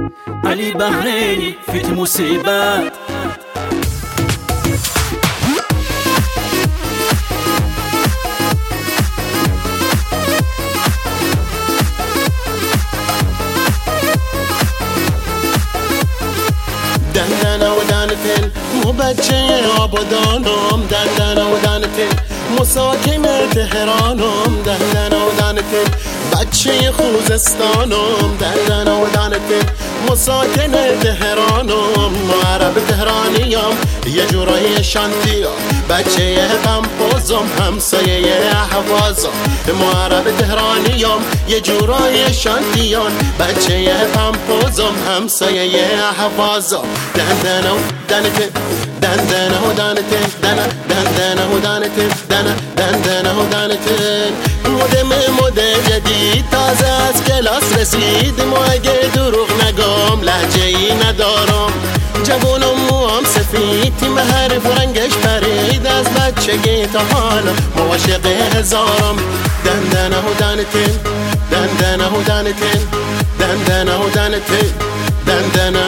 علی بحرینی فیت مصیبت. دندنه و دنتل مو بچه آبادانم، دندنه و دنتل مساکن تهرانم، دندنه و دنتل بچه خوزستانم، دندنه و دنتل مساکن تهرانم. معرب تهرانیم یه جورای شانتیا، بچه قمپوزم همسایه احوازم. معرب تهرانیم یه جورای شانتیان، بچه قمپوزم همسایه احوازم. دندنه و دنتل دندنه و دنتل دندنه و دنتل دندنه و دنتل. مد جدید تازه از کلاس رسید، ما اگه دروغ نگم لهجه ای ندارم. جوونم موام سفید تیم حرف رنگش پرید، از بچگی تا حالا معاشق هزارم. دندنه و دنتل دندنه و دنتل دندنه و دنتل دندنه.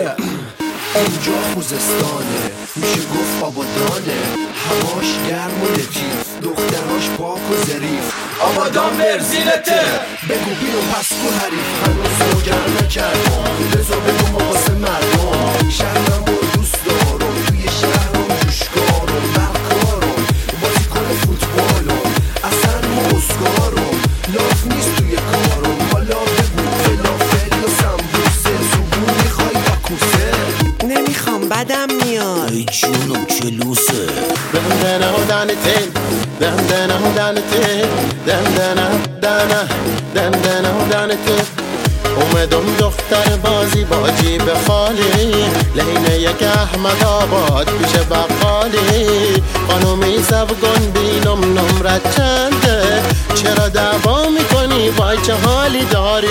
اینجا خوزستانه، میشه گفت آبادانه، هواش گرم و لطیف، دختراش پاک و ظریف. آبادان برزیلته، بگو بیرون پس کو حریف. هنوز رو گرم نکردم، لذا بگو واسه مردم. شهرم رو دوست دارم، توی شهرم جوشکارم، برکارم، بازیکن فوتبالم، اصلا موزگارم، لاف نیست توی کارم. حالا بگو فلافل یا سمبوسه، زبون میخوای یا کوسه؟ نمیخوام بدم میاد. ای جونم چلوسه. دندنه و دنتل دندنه و دنتل دندنه دنه دندنه و دنتل. اومدم دختر بازی با جیب خالی، لینه یک احمد آباد پیش بقالی. خانومی سبگن بینم نمرت چنده، چرا دعوا میکنی وای چه حالی داری؟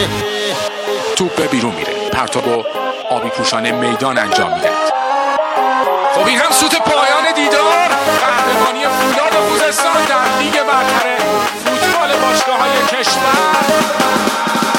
توپ به بیرون میره، پرتاب آبی پوشان میدان انجام میده. خب این هم سوت پایان دیدار، قهرمانی فولاد خوزستان در لیگ برتر فوتبال باشگاه‌های کشور.